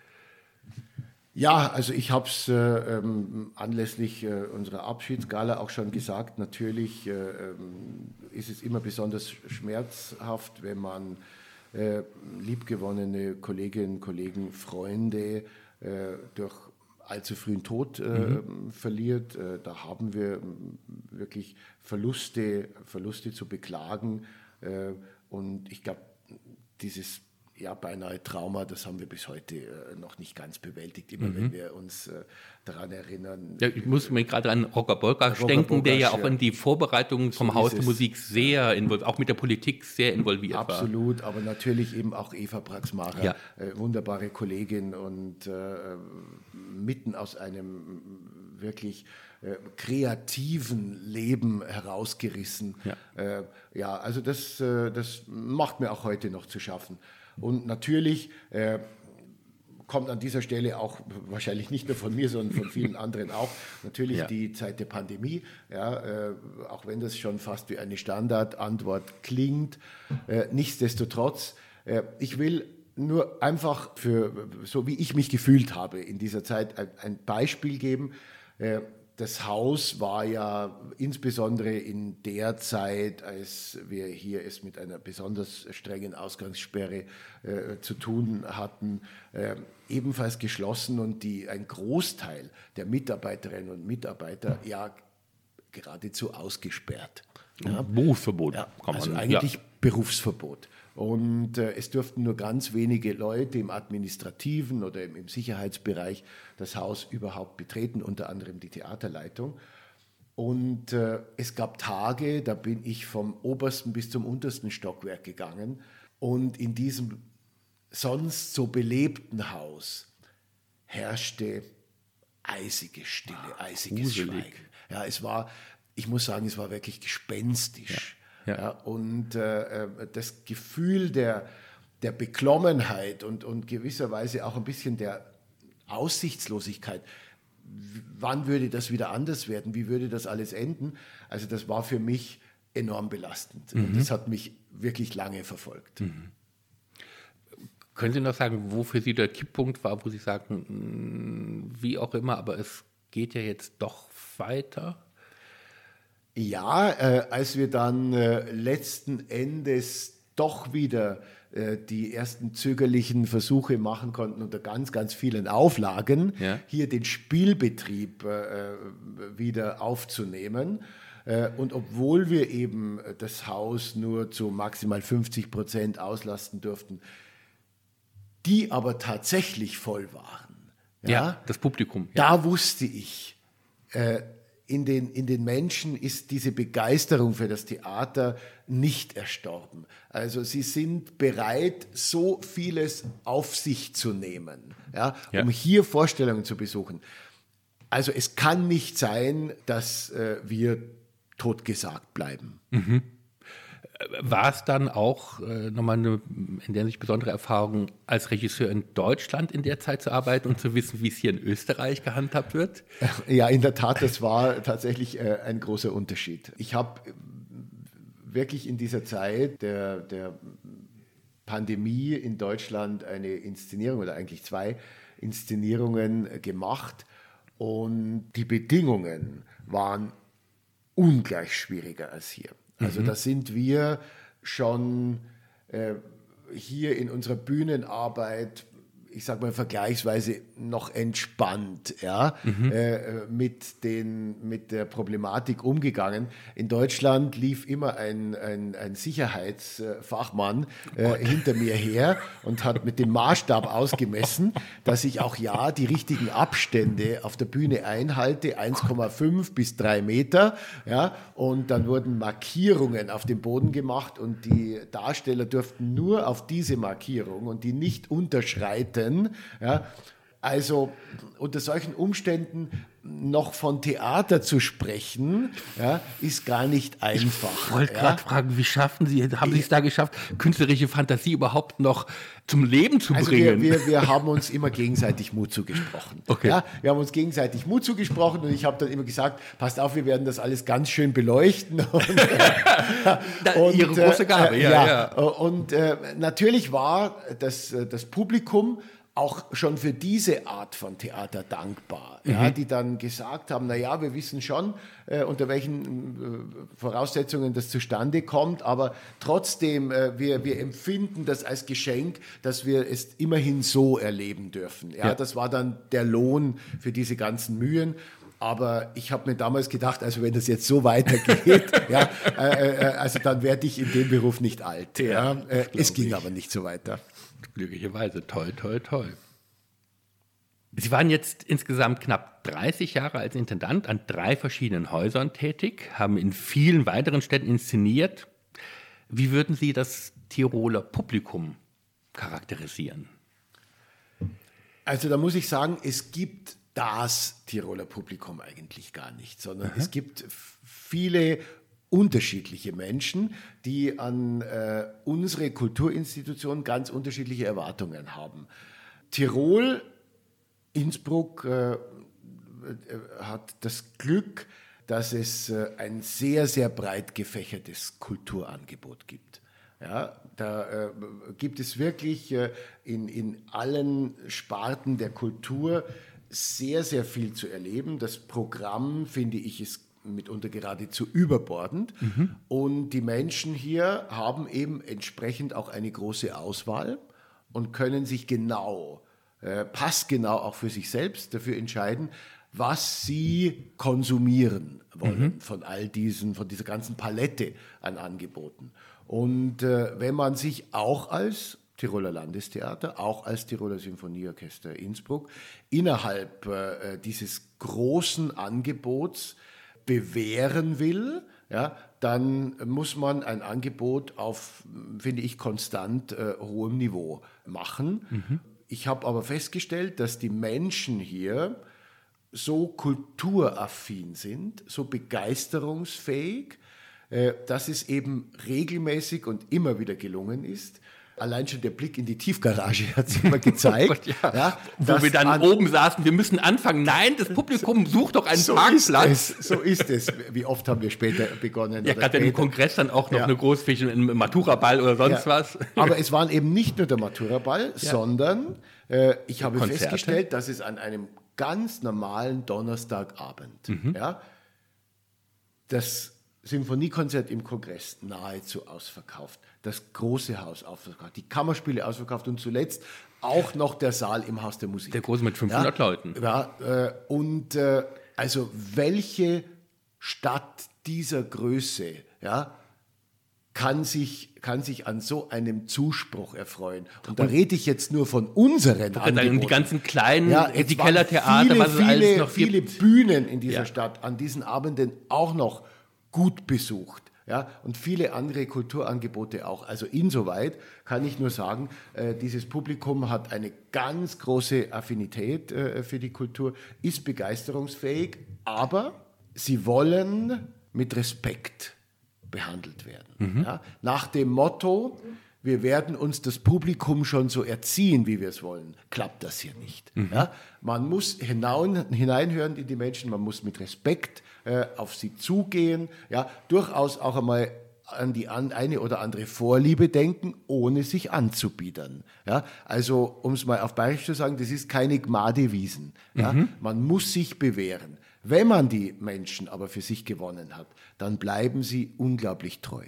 Ja, also ich habe es äh, ähm, anlässlich äh, unserer Abschiedsgala auch schon gesagt. Natürlich äh, ähm, ist es immer besonders schmerzhaft, wenn man Äh, liebgewonnene Kolleginnen, Kollegen, Freunde äh, durch allzu frühen Tod äh, mhm. verliert. Äh, da haben wir wirklich Verluste, Verluste zu beklagen. Äh, und ich glaube, dieses ja, beinahe Trauma, das haben wir bis heute äh, noch nicht ganz bewältigt, immer mhm. wenn wir uns äh, daran erinnern. Ja, ich muss mir gerade an Roger Bolkasch denken, der ja auch in die Vorbereitung vom so Haus der Musik sehr involviert, auch mit der Politik sehr involviert Absolut, war. Absolut, aber natürlich eben auch Eva Braxmacher, ja. äh, wunderbare Kollegin und äh, mitten aus einem wirklich äh, kreativen Leben herausgerissen. Ja, äh, ja also das, äh, das macht mir auch heute noch zu schaffen. Und natürlich äh, kommt an dieser Stelle auch, wahrscheinlich nicht nur von mir, sondern von vielen anderen auch, natürlich ja. die Zeit der Pandemie. Ja, äh, auch wenn das schon fast wie eine Standardantwort klingt. Äh, nichtsdestotrotz, äh, ich will nur einfach für, so wie ich mich gefühlt habe in dieser Zeit, ein, ein Beispiel geben. Äh, Das Haus war ja insbesondere in der Zeit, als wir hier es mit einer besonders strengen Ausgangssperre äh, zu tun hatten, äh, ebenfalls geschlossen und die, ein Großteil der Mitarbeiterinnen und Mitarbeiter ja geradezu ausgesperrt. Ja. Berufsverbot. Ja, also eigentlich ja. Berufsverbot. Und äh, es durften nur ganz wenige Leute im administrativen oder im, im Sicherheitsbereich das Haus überhaupt betreten, unter anderem die Theaterleitung. Und äh, es gab Tage, da bin ich vom obersten bis zum untersten Stockwerk gegangen. Und in diesem sonst so belebten Haus herrschte eisige Stille, eisiges Gruselig. Schweigen. Ja, es war, ich muss sagen, es war wirklich gespenstisch. Ja. Ja, und äh, das Gefühl der, der Beklommenheit und, und gewisserweise auch ein bisschen der Aussichtslosigkeit, wann würde das wieder anders werden, wie würde das alles enden, also das war für mich enorm belastend. Mhm. Und das hat mich wirklich lange verfolgt. Mhm. Können Sie noch sagen, wo für Sie der Kipppunkt war, wo Sie sagen, wie auch immer, aber es geht ja jetzt doch weiter? Ja, äh, als wir dann äh, letzten Endes doch wieder äh, die ersten zögerlichen Versuche machen konnten unter ganz, ganz vielen Auflagen, ja. hier den Spielbetrieb äh, wieder aufzunehmen. Äh, und obwohl wir eben das Haus nur zu maximal fünfzig Prozent auslasten durften, die aber tatsächlich voll waren. Ja, ja das Publikum. Ja. Da wusste ich, äh, in den, in den Menschen ist diese Begeisterung für das Theater nicht erstorben. Also sie sind bereit, so vieles auf sich zu nehmen, ja, ja. um hier Vorstellungen zu besuchen. Also es kann nicht sein, dass äh, wir totgesagt bleiben. Mhm. War es dann auch äh, nochmal eine in der sich besondere Erfahrung, als Regisseur in Deutschland in der Zeit zu arbeiten und zu wissen, wie es hier in Österreich gehandhabt wird? Ja, in der Tat, das war tatsächlich äh, ein großer Unterschied. Ich habe wirklich in dieser Zeit der, der Pandemie in Deutschland eine Inszenierung oder eigentlich zwei Inszenierungen gemacht und die Bedingungen waren ungleich schwieriger als hier. Also mhm. da sind wir schon äh, hier in unserer Bühnenarbeit, ich sage mal vergleichsweise noch entspannt, ja, mhm. äh, mit, den, mit der Problematik umgegangen. In Deutschland lief immer ein, ein, ein Sicherheitsfachmann äh, hinter mir her und hat mit dem Maßstab ausgemessen, dass ich auch ja die richtigen Abstände auf der Bühne einhalte, eins Komma fünf bis drei Meter, ja, und dann wurden Markierungen auf dem Boden gemacht und die Darsteller durften nur auf diese Markierung und die nicht unterschreiten. Ja, also unter solchen Umständen noch von Theater zu sprechen, ja, ist gar nicht einfach. Ich wollte ja. gerade fragen, wie schaffen Sie, haben Sie es da geschafft, künstlerische Fantasie überhaupt noch zum Leben zu also bringen? Wir, wir, wir haben uns immer gegenseitig Mut zugesprochen. Okay. Ja, wir haben uns gegenseitig Mut zugesprochen und ich habe dann immer gesagt, passt auf, wir werden das alles ganz schön beleuchten. Und, und, Ihre große Gabe, äh, ja. ja, ja. Und äh, natürlich war das, das Publikum auch schon für diese Art von Theater dankbar, mhm. ja, die dann gesagt haben, naja, wir wissen schon, äh, unter welchen äh, Voraussetzungen das zustande kommt, aber trotzdem, äh, wir, wir empfinden das als Geschenk, dass wir es immerhin so erleben dürfen. Ja, ja. Das war dann der Lohn für diese ganzen Mühen. Aber ich habe mir damals gedacht, also wenn das jetzt so weitergeht, ja, äh, äh, also dann werde ich in dem Beruf nicht alt. Ja, ja. Äh, es ging ich. aber nicht so weiter. Glücklicherweise, toll, toll, toll. Sie waren jetzt insgesamt knapp dreißig Jahre als Intendant an drei verschiedenen Häusern tätig, haben in vielen weiteren Städten inszeniert. Wie würden Sie das Tiroler Publikum charakterisieren? Also da muss ich sagen, es gibt das Tiroler Publikum eigentlich gar nicht, sondern Aha. es gibt viele unterschiedliche Menschen, die an äh, unsere Kulturinstitutionen ganz unterschiedliche Erwartungen haben. Tirol, Innsbruck äh, äh, hat das Glück, dass es äh, ein sehr, sehr breit gefächertes Kulturangebot gibt. Ja, da äh, gibt es wirklich äh, in, in allen Sparten der Kultur sehr, sehr viel zu erleben. Das Programm, finde ich, ist mitunter geradezu überbordend. Mhm. Und die Menschen hier haben eben entsprechend auch eine große Auswahl und können sich genau, äh, passgenau auch für sich selbst dafür entscheiden, was sie konsumieren wollen mhm. von all diesen, von dieser ganzen Palette an Angeboten. Und äh, wenn man sich auch als Tiroler Landestheater, auch als Tiroler Symphonieorchester Innsbruck innerhalb äh, dieses großen Angebots bewähren will, ja, dann muss man ein Angebot auf, finde ich, konstant äh, hohem Niveau machen. Mhm. Ich habe aber festgestellt, dass die Menschen hier so kulturaffin sind, so begeisterungsfähig, äh, dass es eben regelmäßig und immer wieder gelungen ist. Allein schon der Blick in die Tiefgarage hat es immer gezeigt. Oh Gott, ja. Ja, Wo wir dann oben saßen, wir müssen anfangen. Nein, das Publikum sucht doch einen so Parkplatz. Ist es, so ist es. Wie oft haben wir später begonnen? Ja, gerade im Kongress dann auch noch ja. eine Großfläche, ein Matura-Ball oder sonst ja. was. Aber es waren eben nicht nur der Matura-Ball, ja. sondern äh, ich habe Konzerte. festgestellt, dass es an einem ganz normalen Donnerstagabend, mhm. ja, das Symphoniekonzert im Kongress nahezu ausverkauft, das große Haus ausverkauft, die Kammerspiele ausverkauft und zuletzt auch noch der Saal im Haus der Musik. Der große mit fünfhundert ja, Leuten. Ja, äh, und äh, also welche Stadt dieser Größe, ja, kann sich, kann sich an so einem Zuspruch erfreuen. Und da rede ich jetzt nur von unseren Angeboten. Und die ganzen kleinen, ja, die Kellertheater, viele, was es viele, alles noch viele gibt. Bühnen in dieser ja. Stadt an diesen Abenden auch noch gut besucht. Ja, und viele andere Kulturangebote auch. Also insoweit kann ich nur sagen, äh, dieses Publikum hat eine ganz große Affinität äh, für die Kultur, ist begeisterungsfähig, aber sie wollen mit Respekt behandelt werden. Mhm. Ja, nach dem Motto, wir werden uns das Publikum schon so erziehen, wie wir es wollen, klappt das hier nicht. Mhm. Ja, man muss hinein, hineinhören in die Menschen, man muss mit Respekt äh, auf sie zugehen, ja, durchaus auch einmal an die an, eine oder andere Vorliebe denken, ohne sich anzubiedern. Ja, also, um es mal auf Bayerisch zu sagen, das ist keine Gmadewiesen. Ja, mhm. Man muss sich bewähren. Wenn man die Menschen aber für sich gewonnen hat, dann bleiben sie unglaublich treu.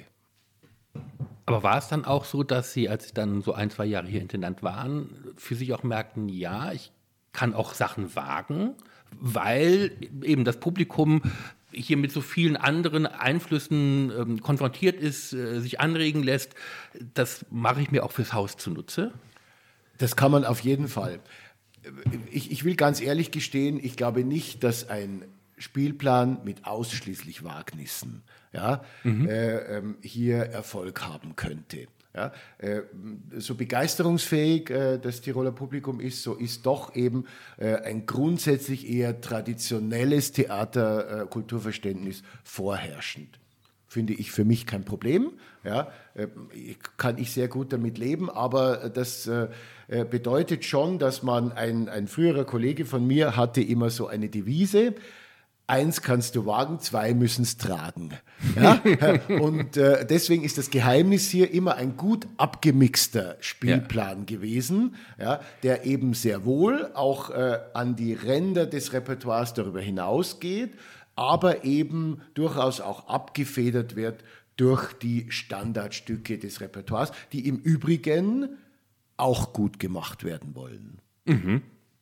Aber war es dann auch so, dass Sie, als Sie dann so ein, zwei Jahre hier Intendant waren, für sich auch merkten, ja, ich kann auch Sachen wagen, weil eben das Publikum hier mit so vielen anderen Einflüssen ähm, konfrontiert ist, äh, sich anregen lässt, das mache ich mir auch fürs Haus zunutze? Das kann man auf jeden Fall. Ich, ich will ganz ehrlich gestehen, ich glaube nicht, dass ein Spielplan mit ausschließlich Wagnissen ja, mhm. äh, ähm, hier Erfolg haben könnte. Ja, äh, so begeisterungsfähig äh, das Tiroler Publikum ist, so ist doch eben äh, ein grundsätzlich eher traditionelles Theaterkulturverständnis äh, vorherrschend. Finde ich für mich kein Problem. Ja, äh, kann ich sehr gut damit leben, aber das äh, bedeutet schon, dass man, ein, ein früherer Kollege von mir hatte immer so eine Devise: Eins kannst du wagen, zwei müssen es tragen. Ja? Und äh, deswegen ist das Geheimnis hier immer ein gut abgemixter Spielplan ja. gewesen, ja, der eben sehr wohl auch äh, an die Ränder des Repertoires darüber hinausgeht, aber eben durchaus auch abgefedert wird durch die Standardstücke des Repertoires, die im Übrigen auch gut gemacht werden wollen. Mhm.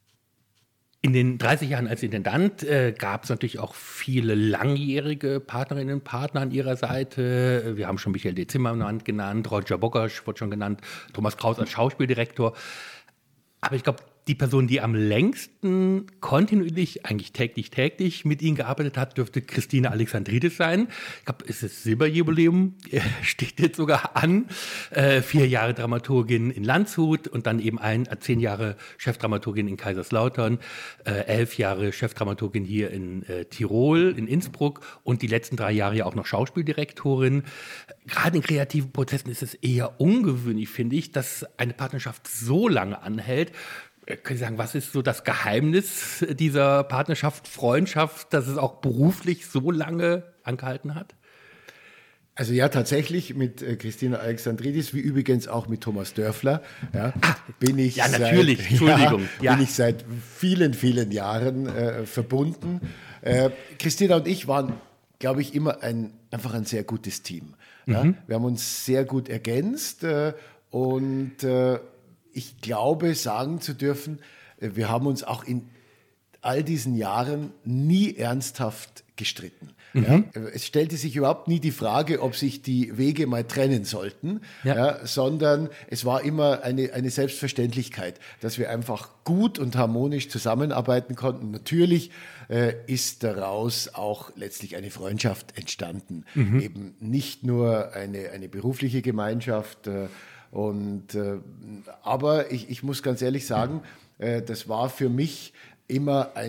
In den dreißig Jahren als Intendant äh, gab es natürlich auch viele langjährige Partnerinnen und Partner an Ihrer Seite. Wir haben schon Michael D. Zimmermann genannt, Roger Bogasch wurde schon genannt, Thomas Kraus als Schauspieldirektor. Aber ich glaube, die Person, die am längsten kontinuierlich, eigentlich täglich, täglich mit Ihnen gearbeitet hat, dürfte Christine Alexandridis sein. Ich glaube, es ist das Silberjubiläum, steht jetzt sogar an. Äh, vier Jahre Dramaturgin in Landshut und dann eben ein, zehn Jahre Chefdramaturgin in Kaiserslautern, äh, elf Jahre Chefdramaturgin hier in äh, Tirol, in Innsbruck und die letzten drei Jahre ja auch noch Schauspieldirektorin. Gerade in kreativen Prozessen ist es eher ungewöhnlich, finde ich, dass eine Partnerschaft so lange anhält. Können Sie sagen, was ist so das Geheimnis dieser Partnerschaft, Freundschaft, dass es auch beruflich so lange angehalten hat? Also ja, tatsächlich mit äh, Christina Alexandridis, wie übrigens auch mit Thomas Dörfler, ja, ah, bin ich ja, natürlich. Seit, Entschuldigung. Ja, ja. bin ich seit vielen, vielen Jahren äh, verbunden. Äh, Christina und ich waren, glaube ich, immer ein, einfach ein sehr gutes Team. Ja? Mhm. Wir haben uns sehr gut ergänzt äh, und äh, ich glaube, sagen zu dürfen, wir haben uns auch in all diesen Jahren nie ernsthaft gestritten. Mhm. Ja, es stellte sich überhaupt nie die Frage, ob sich die Wege mal trennen sollten, ja. Ja, sondern es war immer eine, eine Selbstverständlichkeit, dass wir einfach gut und harmonisch zusammenarbeiten konnten. Natürlich äh, ist daraus auch letztlich eine Freundschaft entstanden. Mhm. Eben nicht nur eine, eine berufliche Gemeinschaft, äh, Und, äh, aber ich, ich muss ganz ehrlich sagen, äh, das war für mich immer eine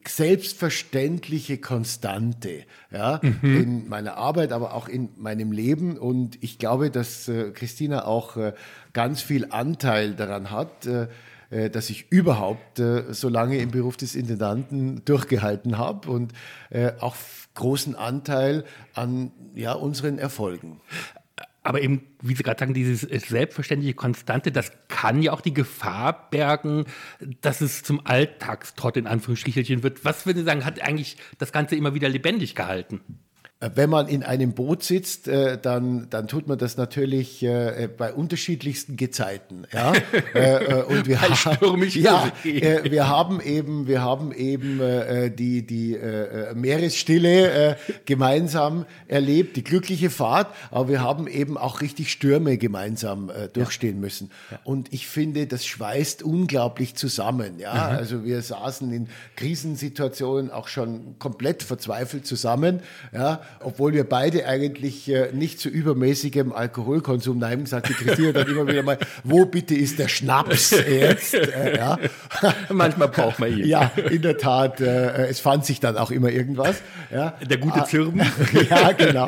selbstverständliche Konstante, ja, mhm. in meiner Arbeit, aber auch in meinem Leben. Und ich glaube, dass äh, Christina auch äh, ganz viel Anteil daran hat, äh, dass ich überhaupt äh, so lange im Beruf des Intendanten durchgehalten habe und äh, auch großen Anteil an ja, unseren Erfolgen. Aber eben, wie Sie gerade sagen, dieses selbstverständliche Konstante, das kann ja auch die Gefahr bergen, dass es zum Alltagstrott in Anführungsstrichelchen wird. Was würden Sie sagen, hat eigentlich das Ganze immer wieder lebendig gehalten? Wenn man in einem Boot sitzt, äh, dann, dann tut man das natürlich äh, bei unterschiedlichsten Gezeiten. Ja? äh, und wir, haben, ja, äh, wir haben eben, wir haben eben äh, die, die äh, Meeresstille äh, gemeinsam erlebt, die glückliche Fahrt, aber wir haben eben auch richtig Stürme gemeinsam äh, durchstehen ja. müssen. Ja. Und ich finde, das schweißt unglaublich zusammen. Ja? Mhm. Also wir saßen in Krisensituationen auch schon komplett verzweifelt zusammen, ja? Obwohl wir beide eigentlich äh, nicht zu übermäßigem Alkoholkonsum neigen, sagte Christina dann immer wieder mal, wo bitte ist der Schnaps jetzt? Äh, ja. Manchmal braucht man ihn. Ja, in der Tat, äh, es fand sich dann auch immer irgendwas. Ja. Der gute Zirben. Ja, genau.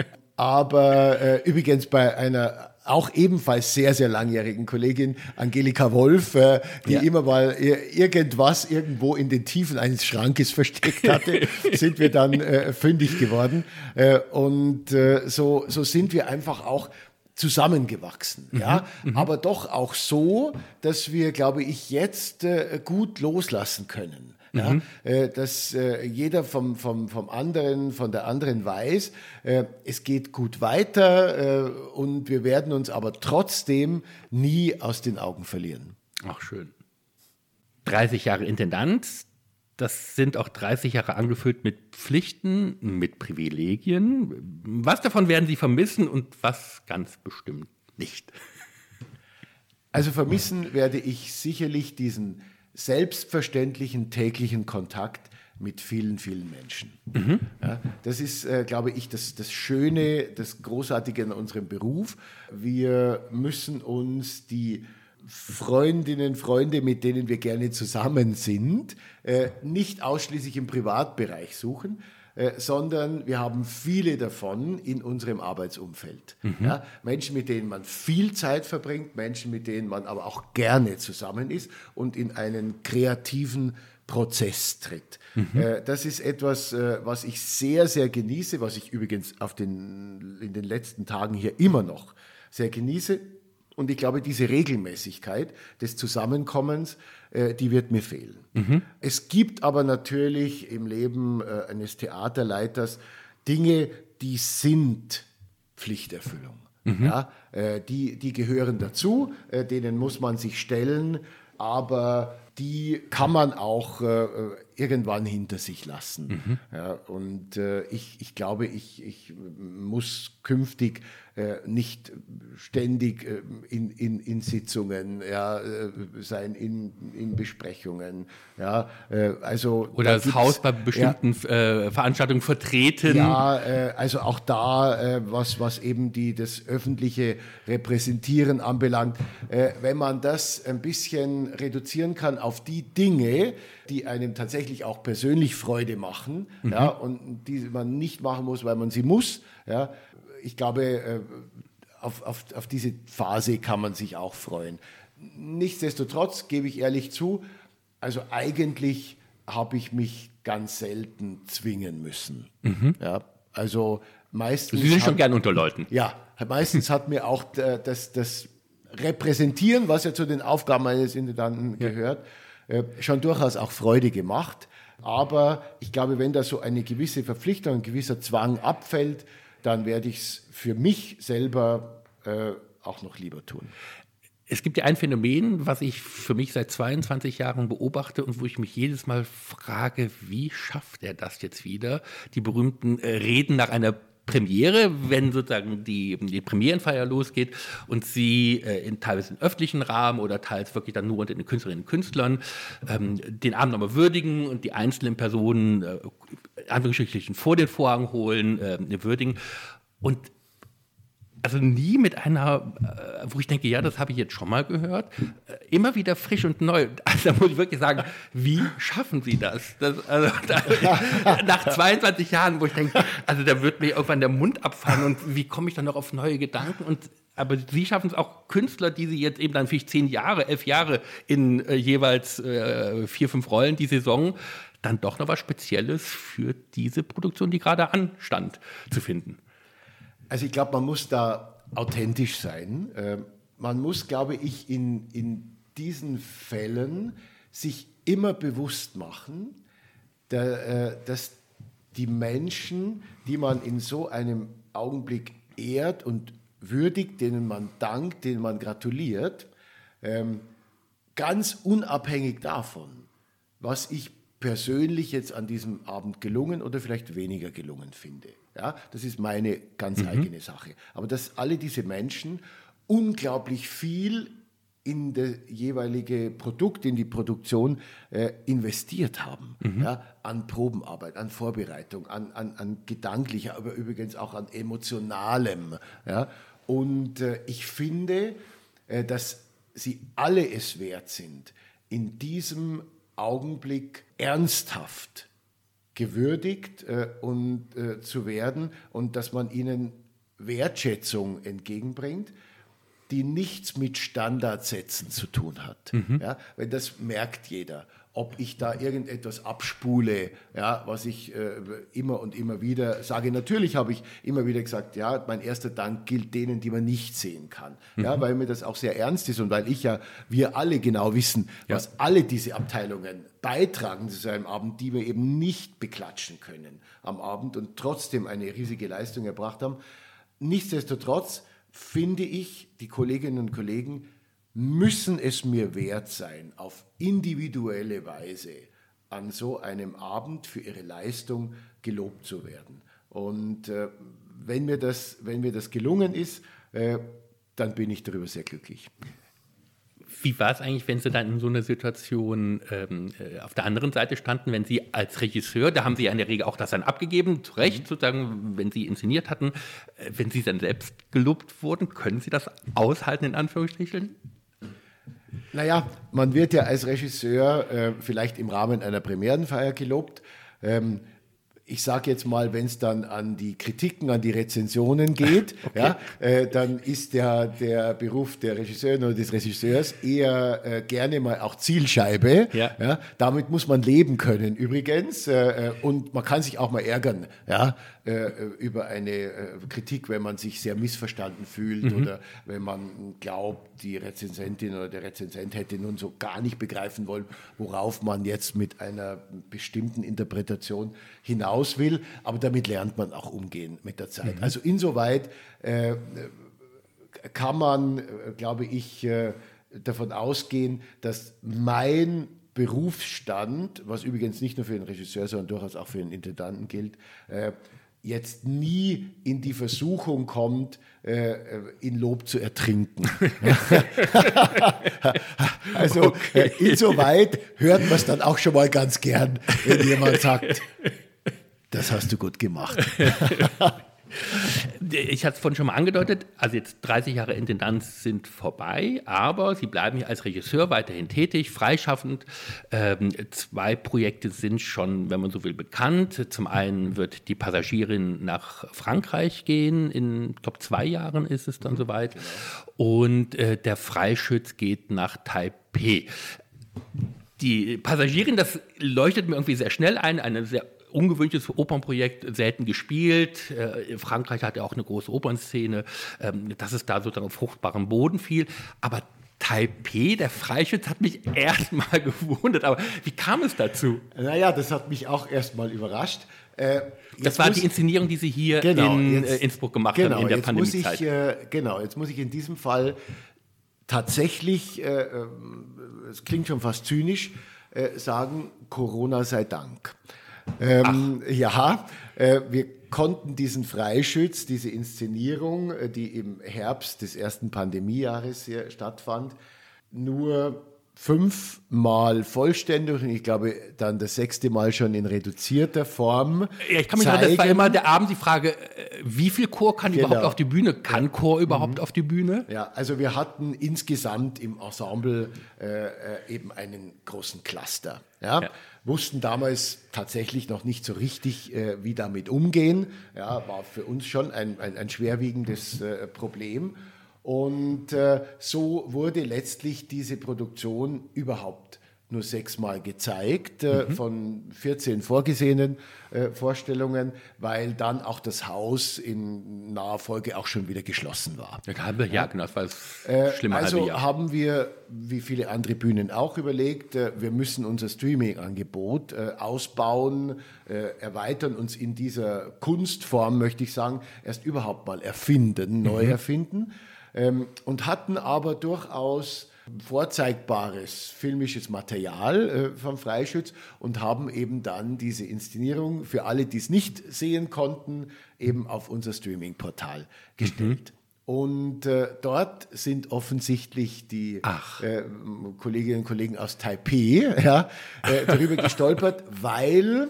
Aber äh, übrigens bei einer auch ebenfalls sehr, sehr langjährigen Kollegin Angelika Wolf, äh, die ja. immer mal irgendwas irgendwo in den Tiefen eines Schrankes versteckt hatte, sind wir dann äh, fündig geworden. Äh, und äh, so, so sind wir einfach auch zusammengewachsen, mhm, ja, mhm. aber doch auch so, dass wir, glaube ich, jetzt äh, gut loslassen können. Ja, mhm. äh, dass äh, jeder vom, vom, vom anderen, von der anderen weiß, äh, es geht gut weiter äh, und wir werden uns aber trotzdem nie aus den Augen verlieren. Ach, schön. dreißig Jahre Intendant, das sind auch dreißig Jahre angefüllt mit Pflichten, mit Privilegien. Was davon werden Sie vermissen und was ganz bestimmt nicht? Also vermissen werde ich sicherlich diesen selbstverständlichen täglichen Kontakt mit vielen, vielen Menschen. Mhm. Ja, das ist, äh, glaube ich, das, das Schöne, das Großartige in unserem Beruf. Wir müssen uns die Freundinnen, Freunde, mit denen wir gerne zusammen sind, äh, nicht ausschließlich im Privatbereich suchen, Äh, sondern wir haben viele davon in unserem Arbeitsumfeld. Mhm. Ja, Menschen, mit denen man viel Zeit verbringt, Menschen, mit denen man aber auch gerne zusammen ist und in einen kreativen Prozess tritt. Mhm. Äh, das ist etwas, äh, was ich sehr, sehr genieße, was ich übrigens auf den, in den letzten Tagen hier immer noch sehr genieße. Und ich glaube, diese Regelmäßigkeit des Zusammenkommens, äh, die wird mir fehlen. Mhm. Es gibt aber natürlich im Leben äh, eines Theaterleiters Dinge, die sind Pflichterfüllung. Mhm. Ja, äh, die, die gehören dazu, äh, denen muss man sich stellen, aber die kann man auch äh, irgendwann hinter sich lassen. Mhm. Ja, und äh, ich, ich glaube, ich, ich muss künftig äh, nicht ständig äh, in, in, in Sitzungen ja, äh, sein, in, in Besprechungen. Ja, äh, also Oder da das Haus bei bestimmten ja, äh, Veranstaltungen vertreten. Ja, äh, also auch da, äh, was, was eben die, das öffentliche Repräsentieren anbelangt, äh, wenn man das ein bisschen reduzieren kann auf die Dinge, die einem tatsächlich auch persönlich Freude machen, mhm. ja, und die man nicht machen muss, weil man sie muss. Ja. Ich glaube, auf, auf, auf diese Phase kann man sich auch freuen. Nichtsdestotrotz gebe ich ehrlich zu, also eigentlich habe ich mich ganz selten zwingen müssen. Mhm. Ja, also meistens Sie sind schon hat, gern unter Leuten. Ja, meistens hat mir auch das, das Repräsentieren, was ja zu den Aufgaben eines Intendanten ja. gehört, schon durchaus auch Freude gemacht. Aber ich glaube, wenn da so eine gewisse Verpflichtung, ein gewisser Zwang abfällt, dann werde ich es für mich selber äh, auch noch lieber tun. Es gibt ja ein Phänomen, was ich für mich seit zweiundzwanzig Jahren beobachte und wo ich mich jedes Mal frage, wie schafft er das jetzt wieder? Die berühmten äh, Reden nach einer Premiere, wenn sozusagen die, die Premierenfeier losgeht und sie äh, in teilweise im öffentlichen Rahmen oder teils wirklich dann nur unter den Künstlerinnen und Künstlern ähm, den Abend nochmal würdigen und die einzelnen Personen äh, Anführungsstrichen vor den Vorhang holen, äh, würdigen. Und also nie mit einer, äh, wo ich denke, ja, das habe ich jetzt schon mal gehört, äh, immer wieder frisch und neu. Also da muss ich wirklich sagen, wie schaffen Sie das? das also, da, nach zweiundzwanzig Jahren, wo ich denke, also da wird mir irgendwann der Mund abfallen und wie komme ich dann noch auf neue Gedanken? Und aber Sie schaffen es auch, Künstler, die Sie jetzt eben dann vielleicht zehn Jahre, elf Jahre in äh, jeweils äh, vier, fünf Rollen die Saison, dann doch noch was Spezielles für diese Produktion, die gerade anstand, zu finden. Also ich glaube, man muss da authentisch sein. Äh, man muss, glaube ich, in, in diesen Fällen sich immer bewusst machen, der, äh, dass die Menschen, die man in so einem Augenblick ehrt und würdigt, denen man dankt, denen man gratuliert, ähm, ganz unabhängig davon, was ich persönlich jetzt an diesem Abend gelungen oder vielleicht weniger gelungen finde. Ja, das ist meine ganz mhm. eigene Sache. Aber dass alle diese Menschen unglaublich viel in das jeweilige Produkt, in die Produktion äh, investiert haben. Mhm. Ja, an Probenarbeit, an Vorbereitung, an, an, an gedanklicher, aber übrigens auch an emotionalem. Ja. Und äh, ich finde, äh, dass sie alle es wert sind, in diesem Augenblick ernsthaft gewürdigt äh, und äh, zu werden und dass man ihnen Wertschätzung entgegenbringt, die nichts mit Standardsätzen zu tun hat. Mhm. Ja, weil das merkt jeder. Ob ich da irgendetwas abspule, ja, was ich äh, immer und immer wieder sage. Natürlich habe ich immer wieder gesagt, ja, mein erster Dank gilt denen, die man nicht sehen kann. Mhm. Ja, weil mir das auch sehr ernst ist und weil ich ja, wir alle genau wissen, ja. was alle diese Abteilungen beitragen zu so einem Abend, die wir eben nicht beklatschen können am Abend und trotzdem eine riesige Leistung erbracht haben. Nichtsdestotrotz finde ich, die Kolleginnen und Kollegen müssen es mir wert sein, auf individuelle Weise an so einem Abend für ihre Leistung gelobt zu werden. Und äh, wenn, mir das, wenn mir das gelungen ist, äh, dann bin ich darüber sehr glücklich. Wie war es eigentlich, wenn Sie dann in so einer Situation ähm, auf der anderen Seite standen, wenn Sie als Regisseur, da haben Sie ja in der Regel auch das dann abgegeben, zu Recht mhm. sozusagen, wenn Sie inszeniert hatten, wenn Sie dann selbst gelobt wurden, können Sie das aushalten, in Anführungsstrichen? Naja, man wird ja als Regisseur äh, vielleicht im Rahmen einer Premierenfeier gelobt. Ähm, ich sage jetzt mal, wenn es dann an die Kritiken, an die Rezensionen geht, okay. ja, äh, dann ist der, der Beruf der Regisseurin oder des Regisseurs eher äh, gerne mal auch Zielscheibe. Ja. Ja, damit muss man leben können übrigens. Äh, und man kann sich auch mal ärgern, ja, äh, über eine äh, Kritik, wenn man sich sehr missverstanden fühlt mhm. oder wenn man glaubt, die Rezensentin oder der Rezensent hätte nun so gar nicht begreifen wollen, worauf man jetzt mit einer bestimmten Interpretation hinaus will, aber damit lernt man auch umgehen mit der Zeit. Mhm. Also insoweit äh, kann man, äh, glaube ich, äh, davon ausgehen, dass mein Berufsstand, was übrigens nicht nur für den Regisseur, sondern durchaus auch für den Intendanten gilt, äh, jetzt nie in die Versuchung kommt, äh, in Lob zu ertrinken. Also okay. äh, insoweit hört man es dann auch schon mal ganz gern, wenn jemand sagt, das hast du gut gemacht. Ich hatte es vorhin schon mal angedeutet, also jetzt dreißig Jahre Intendanz sind vorbei, aber Sie bleiben hier als Regisseur weiterhin tätig, freischaffend. Ähm, zwei Projekte sind schon, wenn man so will, bekannt. Zum einen wird die Passagierin nach Frankreich gehen, in, ich glaube, zwei Jahren ist es dann soweit. Genau. Und äh, der Freischütz geht nach Taipei. Die Passagierin, das leuchtet mir irgendwie sehr schnell ein, eine sehr ungewöhnliches Opernprojekt, selten gespielt. Äh, Frankreich hat ja auch eine große Opernszene, ähm, dass es da sozusagen auf fruchtbarem Boden fiel. Aber Taipei, der Freischütz, hat mich erstmal gewundert. Aber wie kam es dazu? Naja, das hat mich auch erstmal überrascht. Äh, das war muss, die Inszenierung, die Sie hier genau, in jetzt, äh, Innsbruck gemacht genau, haben in der jetzt Pandemiezeit. Muss ich, äh, genau, jetzt muss ich in diesem Fall tatsächlich, äh, äh, es klingt schon fast zynisch, äh, sagen, Corona sei Dank. Ähm, ja, äh, wir konnten diesen Freischütz, diese Inszenierung, äh, die im Herbst des ersten Pandemiejahres hier stattfand, nur fünfmal vollständig und ich glaube dann das sechste Mal schon in reduzierter Form. Ja, ich kann mich erinnern, das war immer der Abend die Frage, wie viel Chor kann genau. überhaupt auf die Bühne? Kann Chor überhaupt mhm. auf die Bühne? Ja, also wir hatten insgesamt im Ensemble äh, eben einen großen Cluster. Ja? Ja. Wussten damals tatsächlich noch nicht so richtig, äh, wie damit umgehen. Ja, war für uns schon ein, ein, ein schwerwiegendes äh, Problem. Und äh, so wurde letztlich diese Produktion überhaupt nur sechsmal gezeigt, äh, mhm. von vierzehn vorgesehenen äh, Vorstellungen, weil dann auch das Haus in naher Folge auch schon wieder geschlossen war. Ein halbes Jahr, genau, das war das äh, schlimme also halbe Jahr. Also haben wir, wie viele andere Bühnen auch, überlegt, äh, wir müssen unser Streaming-Angebot äh, ausbauen, äh, erweitern, uns in dieser Kunstform, möchte ich sagen, erst überhaupt mal erfinden, neu mhm. erfinden. Ähm, und hatten aber durchaus vorzeigbares filmisches Material äh, vom Freischütz und haben eben dann diese Inszenierung für alle, die es nicht sehen konnten, eben auf unser Streaming-Portal gestellt. Mhm. Und äh, dort sind offensichtlich die äh, Kolleginnen und Kollegen aus Taipei ja, äh, darüber gestolpert, weil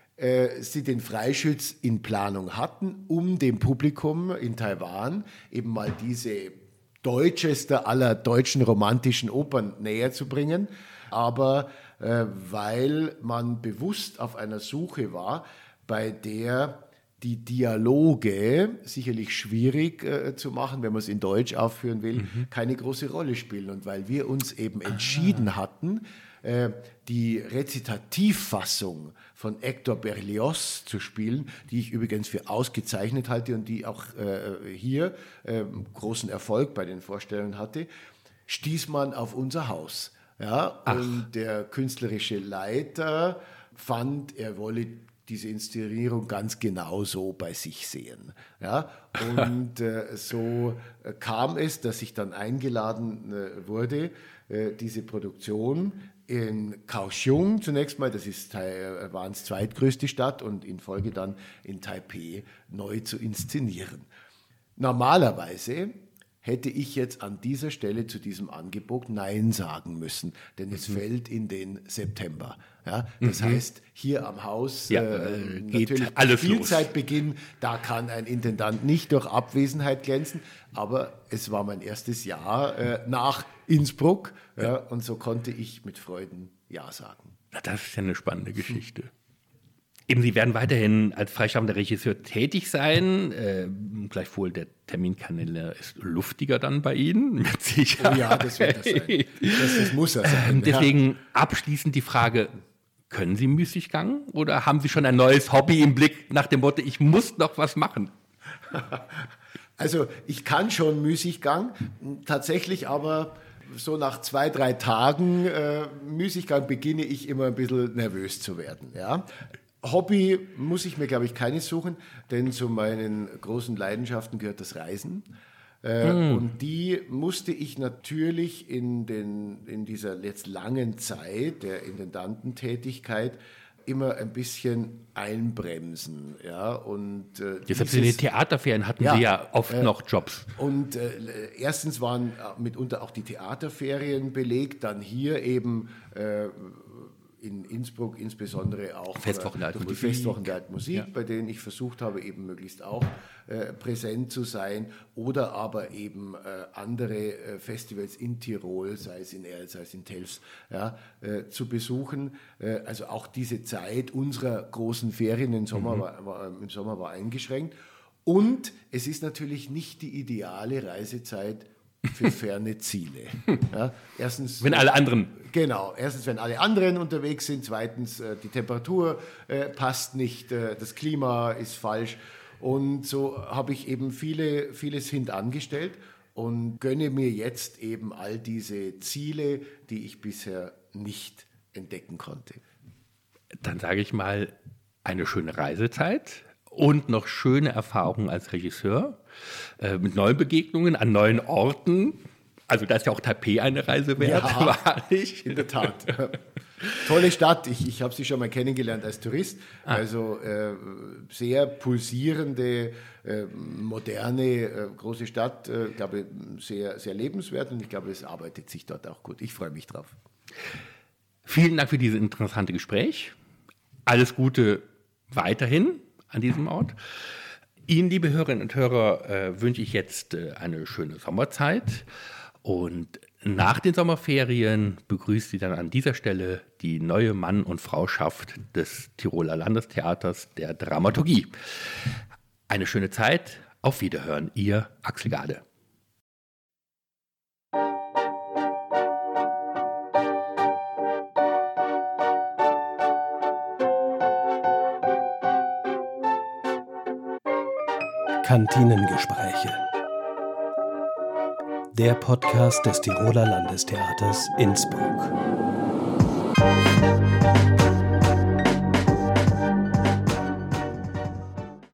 sie den Freischütz in Planung hatten, um dem Publikum in Taiwan eben mal diese deutscheste aller deutschen romantischen Opern näher zu bringen. Aber äh, weil man bewusst auf einer Suche war, bei der die Dialoge, sicherlich schwierig äh, zu machen, wenn man es in Deutsch aufführen will, mhm. keine große Rolle spielen. Und weil wir uns eben entschieden ah. hatten, äh, die Rezitativfassung von Hector Berlioz zu spielen, die ich übrigens für ausgezeichnet halte und die auch äh, hier äh, großen Erfolg bei den Vorstellungen hatte, stieß man auf unser Haus. Ja? Und der künstlerische Leiter fand, er wolle diese Inszenierung ganz genau so bei sich sehen. Ja? Und äh, so äh, kam es, dass ich dann eingeladen äh, wurde, äh, diese Produktion in Kaohsiung zunächst mal, das ist Taiwans zweitgrößte Stadt, und in Folge dann in Taipei neu zu inszenieren. Normalerweise hätte ich jetzt an dieser Stelle zu diesem Angebot Nein sagen müssen, denn es mhm. fällt in den September. Ja, das mhm. heißt, hier am Haus ja, äh, geht natürlich alles Spielzeitbeginn, da kann ein Intendant nicht durch Abwesenheit glänzen, aber es war mein erstes Jahr äh, nach Innsbruck ja, ja, und so konnte ich mit Freuden Ja sagen. Na, das ist ja eine spannende Geschichte. Eben, Sie werden weiterhin als freischaffender Regisseur tätig sein. Äh, gleichwohl, der Terminkalender ist luftiger dann bei Ihnen, mit Sicherheit. Oh ja, das wird das sein. Das, das muss er sein. Ähm, deswegen ja. abschließend die Frage, können Sie Müßiggang oder haben Sie schon ein neues Hobby im Blick nach dem Motto, ich muss noch was machen? Also ich kann schon Müßiggang, tatsächlich aber so nach zwei, drei Tagen äh, Müßiggang beginne ich immer ein bisschen nervös zu werden, ja. Hobby muss ich mir, glaube ich, keines suchen, denn zu meinen großen Leidenschaften gehört das Reisen. Äh, mm. Und die musste ich natürlich in, den, in dieser jetzt langen Zeit der Intendantentätigkeit immer ein bisschen einbremsen. Ja? Und, äh, Jetzt dieses, in den Theaterferien hatten ja, Sie ja oft äh, noch Jobs. Und äh, erstens waren mitunter auch die Theaterferien belegt, dann hier eben äh, in Innsbruck insbesondere auch Festwochen der durch die Musik. Festwochen der Alten Musik, ja. bei denen ich versucht habe, eben möglichst auch äh, präsent zu sein, oder aber eben äh, andere äh, Festivals in Tirol, sei es in Erl, sei es in Telfs, ja, äh, zu besuchen. Äh, also auch diese Zeit unserer großen Ferien im Sommer, mhm. war, war, im Sommer war eingeschränkt. Und es ist natürlich nicht die ideale Reisezeit für ferne Ziele. Ja, erstens, wenn alle anderen. Genau, erstens, wenn alle anderen unterwegs sind, zweitens, äh, die Temperatur äh, passt nicht, äh, das Klima ist falsch, und so habe ich eben viele, vieles hintangestellt und gönne mir jetzt eben all diese Ziele, die ich bisher nicht entdecken konnte. Dann sage ich mal, eine schöne Reisezeit und noch schöne Erfahrungen als Regisseur, äh, mit neuen Begegnungen an neuen Orten. Also da ist ja auch Taipei eine Reise wert, ja, wahrlich. In der Tat. Tolle Stadt, ich, ich habe sie schon mal kennengelernt als Tourist. Ah. Also äh, sehr pulsierende, äh, moderne, äh, große Stadt. Ich äh, glaube, sehr, sehr lebenswert, und ich glaube, es arbeitet sich dort auch gut. Ich freue mich drauf. Vielen Dank für dieses interessante Gespräch. Alles Gute weiterhin an diesem Ort. Ihnen, liebe Hörerinnen und Hörer, äh, wünsche ich jetzt äh, eine schöne Sommerzeit. Und nach den Sommerferien begrüßt Sie dann an dieser Stelle die neue Mann- und Frauschaft des Tiroler Landestheaters der Dramaturgie. Eine schöne Zeit. Auf Wiederhören. Ihr Axel Gade. Kantinengespräche. Der Podcast des Tiroler Landestheaters Innsbruck.